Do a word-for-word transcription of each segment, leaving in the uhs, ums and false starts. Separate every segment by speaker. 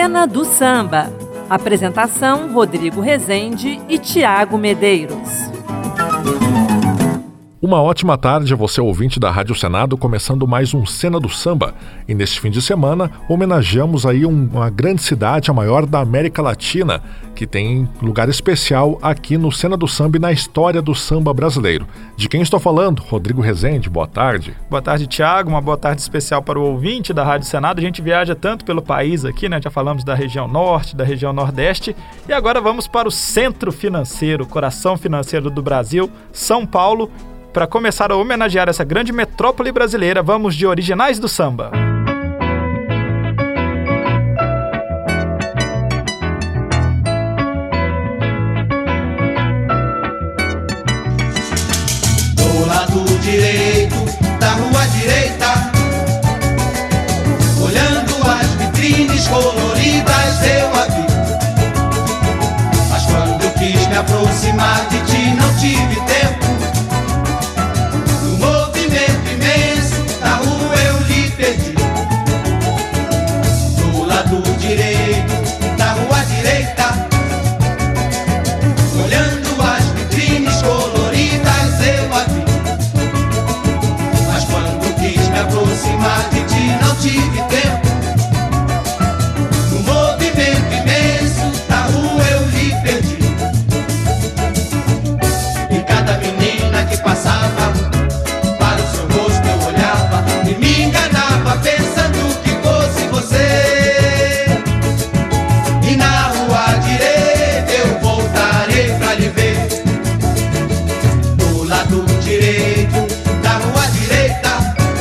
Speaker 1: Cena do Samba. Apresentação: Rodrigo Rezende e Tiago Medeiros.
Speaker 2: Uma ótima tarde a você, ouvinte da Rádio Senado, começando mais um Cena do Samba. E neste fim de semana, homenageamos aí uma grande cidade, a maior da América Latina, que tem lugar especial aqui no Cena do Samba e na história do samba brasileiro. De quem estou falando? Rodrigo Rezende, boa tarde.
Speaker 3: Boa tarde, Tiago. Uma boa tarde especial para o ouvinte da Rádio Senado. A gente viaja tanto pelo país aqui, né? Já falamos da região norte, da região nordeste. E agora vamos para o centro financeiro, coração financeiro do Brasil, São Paulo. Para começar a homenagear essa grande metrópole brasileira, vamos de Originais do Samba.
Speaker 4: Do lado direito da rua direita, olhando as vitrines coloridas, eu a vi. Mas quando quis me aproximar de ti, não tive tempo. Não tive tempo. No movimento imenso da rua eu lhe perdi. E cada menina que passava, para o seu rosto eu olhava e me enganava pensando que fosse você. E na rua direita eu voltarei pra lhe ver. Do lado direito da rua direita,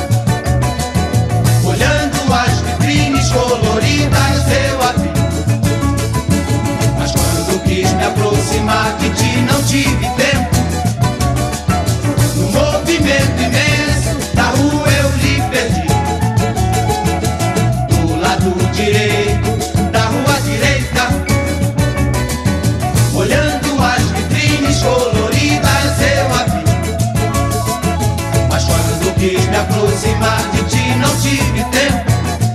Speaker 4: coloridas eu a vi. Mas quando quis me aproximar de ti, não tive tempo. No movimento imenso da rua eu lhe perdi. Do lado direito da rua direita, olhando as vitrines coloridas eu a vi. Mas quando quis me aproximar de ti, não tive tempo.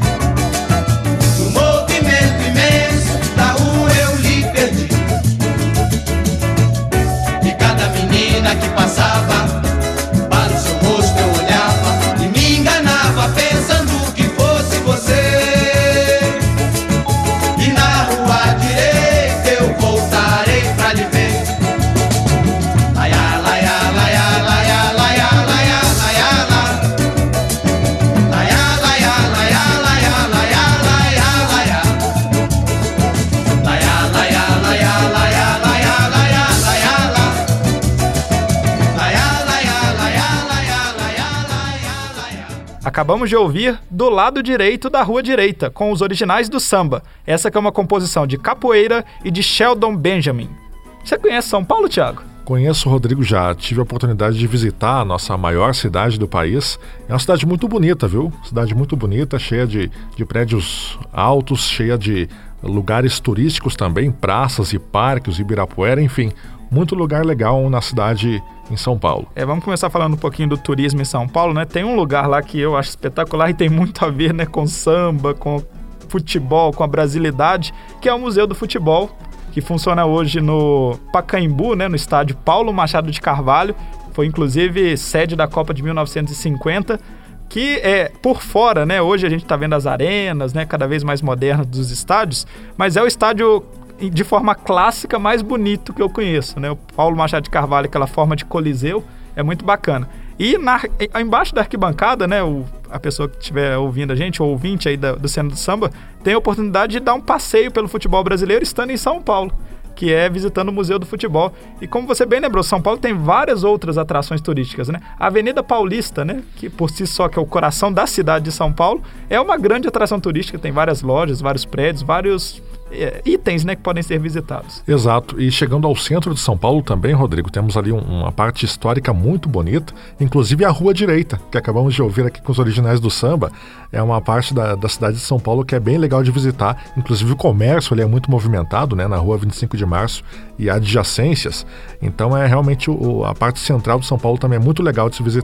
Speaker 4: Que passava, para o seu rosto eu olhava e me enganava pensando que fosse você. E na rua direita eu voltarei pra lhe ver. Laia, laia, laia, laia, laia, laia, laia, laia, laia, laia, laia, laia, laia, laia, laia, laia, laia, laia, laia, laia.
Speaker 3: Acabamos de ouvir Do Lado Direito da Rua Direita, com os Originais do Samba. Essa que é uma composição de Capoeira e de Sheldon Benjamin. Você conhece São Paulo, Tiago?
Speaker 2: Conheço, Rodrigo, já. Tive a oportunidade de visitar a nossa maior cidade do país. É uma cidade muito bonita, viu? Cidade muito bonita, cheia de, de prédios altos, cheia de lugares turísticos também, praças e parques, Ibirapuera, enfim. Muito lugar legal na cidade em São Paulo.
Speaker 3: É, vamos começar falando um pouquinho do turismo em São Paulo, né? Tem um lugar lá que eu acho espetacular e tem muito a ver, né, com samba, com futebol, com a brasilidade, que é o Museu do Futebol, que funciona hoje no Pacaembu, né, no estádio Paulo Machado de Carvalho. Foi inclusive sede da Copa de mil novecentos e cinquenta, que é por fora, né? Hoje a gente está vendo as arenas, né, cada vez mais modernas dos estádios, mas é o estádio de forma clássica mais bonito que eu conheço, né? O Paulo Machado de Carvalho, aquela forma de coliseu, é muito bacana. E na, embaixo da arquibancada, né, o, a pessoa que estiver ouvindo a gente, o ouvinte aí da, do Cena do Samba, tem a oportunidade de dar um passeio pelo futebol brasileiro estando em São Paulo, que é visitando o Museu do Futebol. E como você bem lembrou, São Paulo tem várias outras atrações turísticas, né? A Avenida Paulista, né, que por si só que é o coração da cidade de São Paulo, é uma grande atração turística, tem várias lojas, vários prédios, vários é, itens, né, que podem ser visitados.
Speaker 2: Exato. E chegando ao centro de São Paulo também, Rodrigo, temos ali um, uma parte histórica muito bonita, inclusive a Rua Direita, que acabamos de ouvir aqui com os Originais do Samba. É uma parte da, da cidade de São Paulo que é bem legal de visitar. Inclusive o comércio ali é muito movimentado, né, na Rua vinte e cinco de março e adjacências. Então é realmente o, a parte central de São Paulo também é muito legal de se visitar.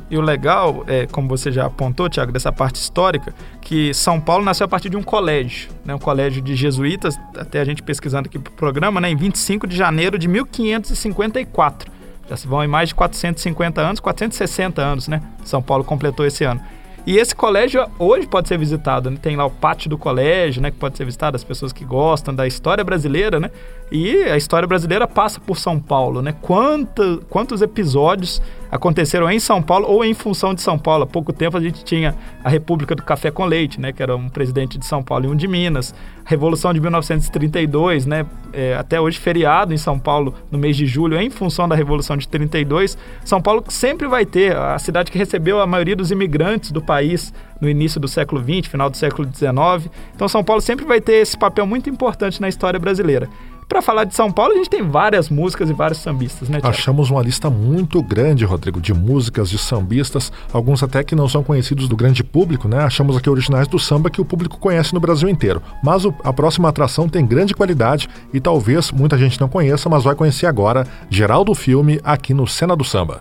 Speaker 3: E o legal, é, como você já apontou, Tiago, dessa parte histórica, que São Paulo nasceu a partir de um colégio, né, um colégio de jesuítas, até a gente pesquisando aqui para o programa, né, em vinte e cinco de janeiro de mil quinhentos e cinquenta e quatro. Já se vão em mais de quatrocentos e cinquenta anos, quatrocentos e sessenta anos, né? São Paulo completou esse ano. E esse colégio hoje pode ser visitado, né? Tem lá o pátio do colégio, né? Que pode ser visitado, as pessoas que gostam da história brasileira, né? E a história brasileira passa por São Paulo, né? Quanto, quantos episódios aconteceram em São Paulo ou em função de São Paulo? Há pouco tempo a gente tinha a República do Café com Leite, né? Que era um presidente de São Paulo e um de Minas. Revolução de mil novecentos e trinta e dois, né? É, até hoje feriado em São Paulo no mês de julho, em função da Revolução de trinta e dois. São Paulo sempre vai ter, a cidade que recebeu a maioria dos imigrantes do país no início do século vinte, final do século dezenove. Então São Paulo sempre vai ter esse papel muito importante na história brasileira. Para falar de São Paulo, a gente tem várias músicas e vários sambistas, né, Tiago?
Speaker 2: Achamos uma lista muito grande, Rodrigo, de músicas, de sambistas, alguns até que não são conhecidos do grande público, né? Achamos aqui originais do samba que o público conhece no Brasil inteiro. Mas o, a próxima atração tem grande qualidade e talvez muita gente não conheça, mas vai conhecer agora Geraldo Filme aqui no Cena do Samba.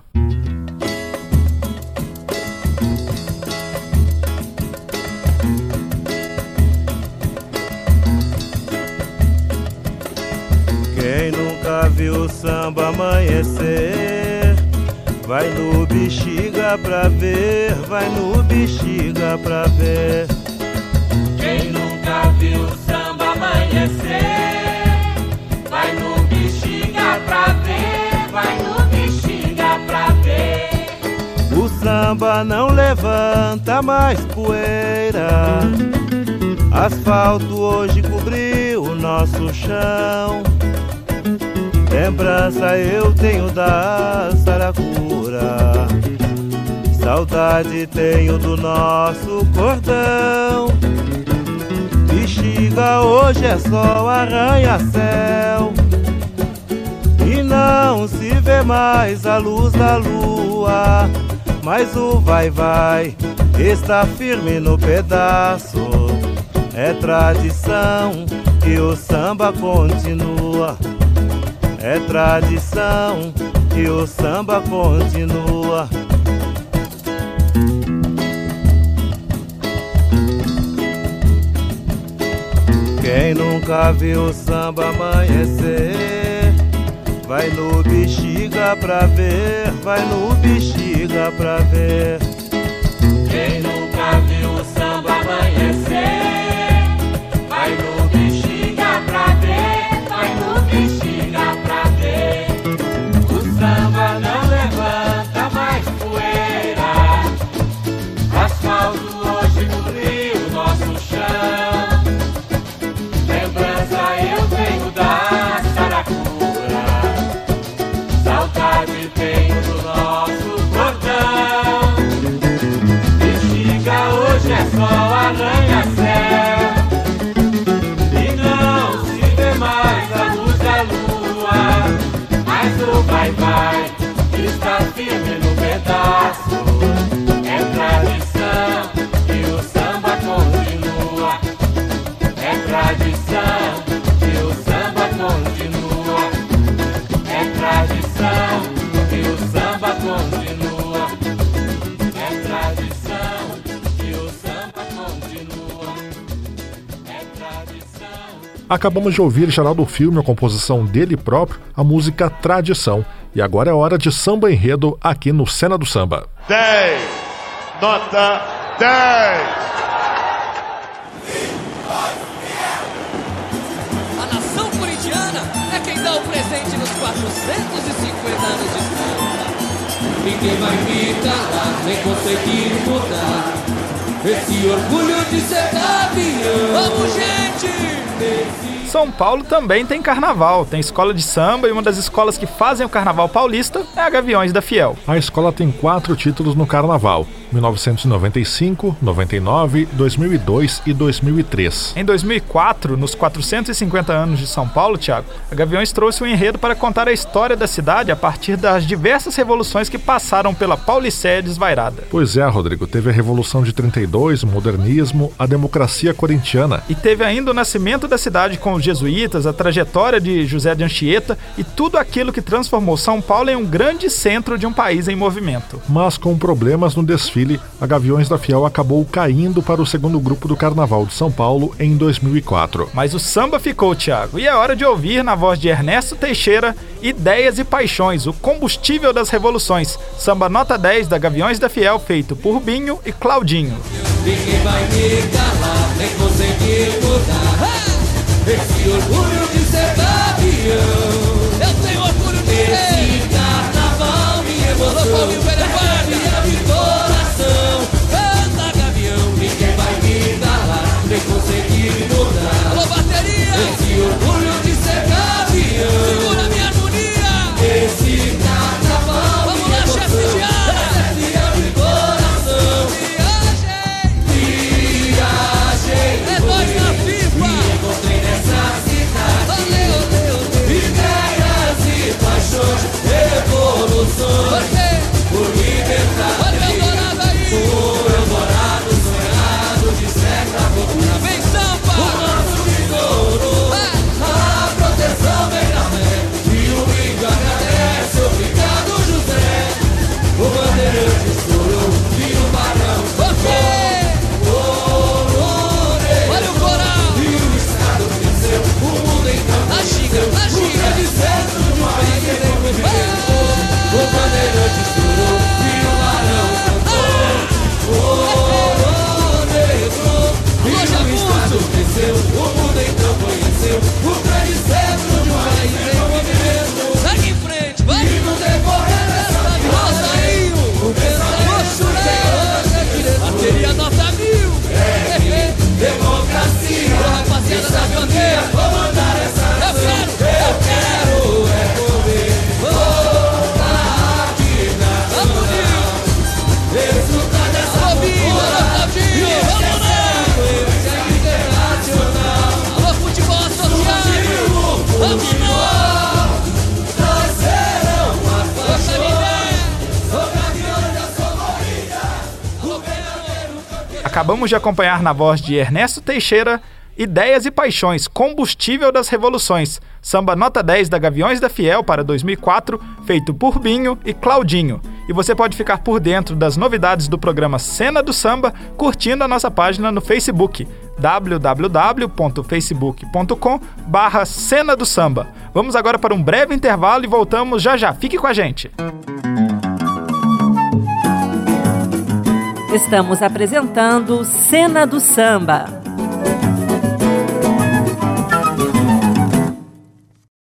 Speaker 5: Quem nunca viu o samba amanhecer, vai no Bexiga pra ver, vai no Bexiga pra ver.
Speaker 6: Quem nunca viu o samba amanhecer, vai no Bexiga pra ver, vai no Bexiga pra ver.
Speaker 5: O samba não levanta mais poeira, asfalto hoje cobriu o nosso chão. Lembrança eu tenho da saracura, saudade tenho do nosso cordão. Bexiga hoje é só arranha-céu, e não se vê mais a luz da lua. Mas o vai-vai está firme no pedaço, é tradição que o samba continua. É tradição que o samba continua. Quem nunca viu o samba amanhecer, vai no Bexiga pra ver, vai no Bexiga pra ver.
Speaker 6: Quem nunca viu o samba amanhecer, vai no Bexiga pra ver, vai no Bexiga pra ver. O samba não levanta mais poeira, asfalto hoje cobriu o nosso chão. Lembrança eu tenho da saracura, saudade tenho do nosso cordão. Bexiga hoje é só arranha-céu, e não se vê mais a luz da lua. Mas o vai-vai está firme no pedaço, é tradição que o samba continua. É tradição que o samba continua. É tradição que o samba continua. É tradição que o samba continua. É tradição.
Speaker 2: Acabamos de ouvir Geraldo Filme, a composição dele próprio, a música Tradição. E agora é hora de samba enredo aqui no Cena do Samba.
Speaker 7: dez, nota dez.
Speaker 8: A nação corintiana é quem dá o presente nos quatrocentos e cinquenta anos de samba. Ninguém vai me calar, nem conseguir mudar esse orgulho de ser gavião. Vamos, gente!
Speaker 3: São Paulo também tem carnaval, tem escola de samba, e uma das escolas que fazem o carnaval paulista é a Gaviões da Fiel.
Speaker 2: A escola tem quatro títulos no carnaval: mil novecentos e noventa e cinco, noventa e nove, dois mil e dois e dois mil e três.
Speaker 3: Em dois mil e quatro, nos quatrocentos e cinquenta anos de São Paulo, Tiago, a Gaviões trouxe um enredo para contar a história da cidade a partir das diversas revoluções que passaram pela Paulicéia desvairada.
Speaker 2: Pois é, Rodrigo, teve a Revolução de trinta e dois, o modernismo, a democracia corintiana.
Speaker 3: E teve ainda o nascimento da cidade com os jesuítas, a trajetória de José de Anchieta e tudo aquilo que transformou São Paulo em um grande centro de um país em movimento.
Speaker 2: Mas com problemas no desfile, a Gaviões da Fiel acabou caindo para o segundo grupo do Carnaval de São Paulo em dois mil e quatro.
Speaker 3: Mas o samba ficou, Thiago, e é hora de ouvir na voz de Ernesto Teixeira Ideias e Paixões, o combustível das revoluções, samba nota dez da Gaviões da Fiel, feito por Binho e Claudinho.
Speaker 8: Ninguém vai me calar, nem conseguir mudar esse orgulho de ser gavião. Eu tenho orgulho de ser esse carnaval, me emocionou, gavião de coração. Canta, gavião, ninguém vai me calar, nem conseguir mudar. Alô, bateria! Esse orgulho de ser gavião. Segura minha harmonia. Esse carnaval, vamos lá, chefe de área. Gavião de coração. É nós na FIFA. Me encontrei nessa cidade. Olê, olê, olê. Ideias e paixões, revoluções. Por quê? Por liberdade. Olha o Eldorado aí. O Eldorado sonhado de século voltar. Vem Sampa. O nosso tesouro. A proteção vem da fé. E o índio agradece. Obrigado, José. O bandeirante estourou e o barão. Por quê? A ginga de centro de um país em movimento. O bandeirante estourou e o barão cantou. O negro e o estado cresceu. O mundo então conheceu o grande centro de um país em movimento. Segue em frente, vai! E no decorrer dessa vida saiu o pensamento churrasco. Bateria nota mil. É democracia. Ô, rapaziada da bandeira, comandar essa. Eu quero é poder voltar aqui na nacional. Resultado dessa Claudinho, vamos lá! Internacional. Alô, futebol associado, vamos lá! Nós serão uma família. O Gavião da sua morrida.
Speaker 3: Acabamos de acompanhar na voz de Ernesto Teixeira Ideias e Paixões, combustível das revoluções, samba nota dez da Gaviões da Fiel para dois mil e quatro, feito por Binho e Claudinho. E você pode ficar por dentro das novidades do programa Cena do Samba curtindo a nossa página no Facebook, w w w ponto facebook ponto com barra Cena do Samba. Vamos agora para um breve intervalo e voltamos já já. Fique com a gente!
Speaker 1: Estamos apresentando Cena do Samba.